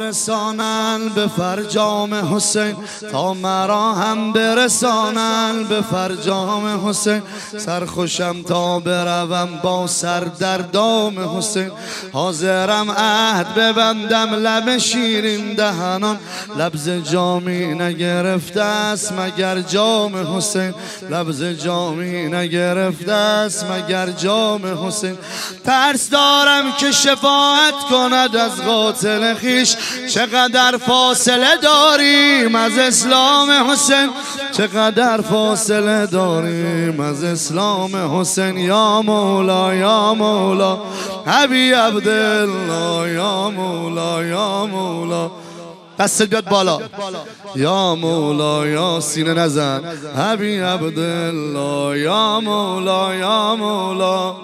برسانن به فرجام حسین، تا مرا هم برسانن به فرجام حسین. سرخوشم تا بروم با سر در دام حسین، حاضرم عهد ببندم لب شیرین دهنان. لبز جامی نگرفته است مگر جام حسین، لبز جامی نگرفته است مگر جام حسین. ترس دارم که شفاعت کند از قاتل خیش، چقدر فاصله داریم از اسلام حسین، چقدر فاصله داریم از اسلام حسین. یا مولا یا مولا ابی عبدالله، یا مولا یا مولا. دستت بیاد بالا. یا مولا یا سینه نزن. ابی عبدالله یا مولا یا مولا.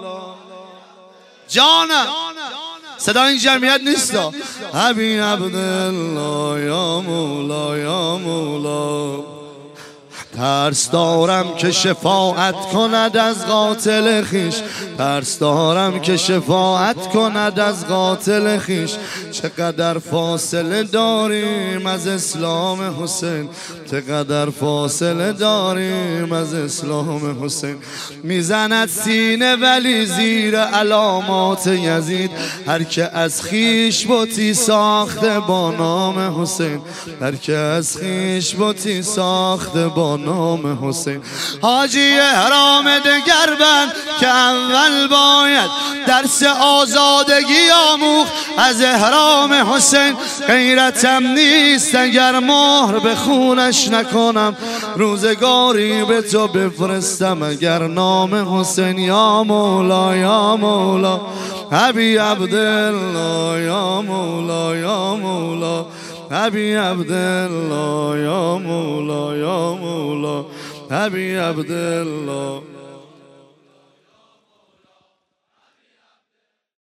جانم صدا این جمعیت نیست. ابی عبدالله یا مولا یا مولا. ترس دارم که شفاعت کند از قاتل خیش، ترس دارم که شفاعت کند از قاتل خیش. چقدر فاصله داریم از اسلام حسین، چقدر فاصله داریم از اسلام حسین. میزند سینه ولی زیر علامات یزید، هر که از خیش بتی ساخته با نام حسین، هر که از خیش بتی ساخته با نام حسین. حاجی احرام دگر بند که اول باید درس آزادگی آموخت از احرام حسین. غیرتم نیست اگر مهر به خونش نکنم، روزگاری به تو بفرستم اگر نام حسین. یا مولا یا مولا ابی عبدالله یا مولا یا مولا ابی عبدالله یا مولا یا مولا ابی عبدالله.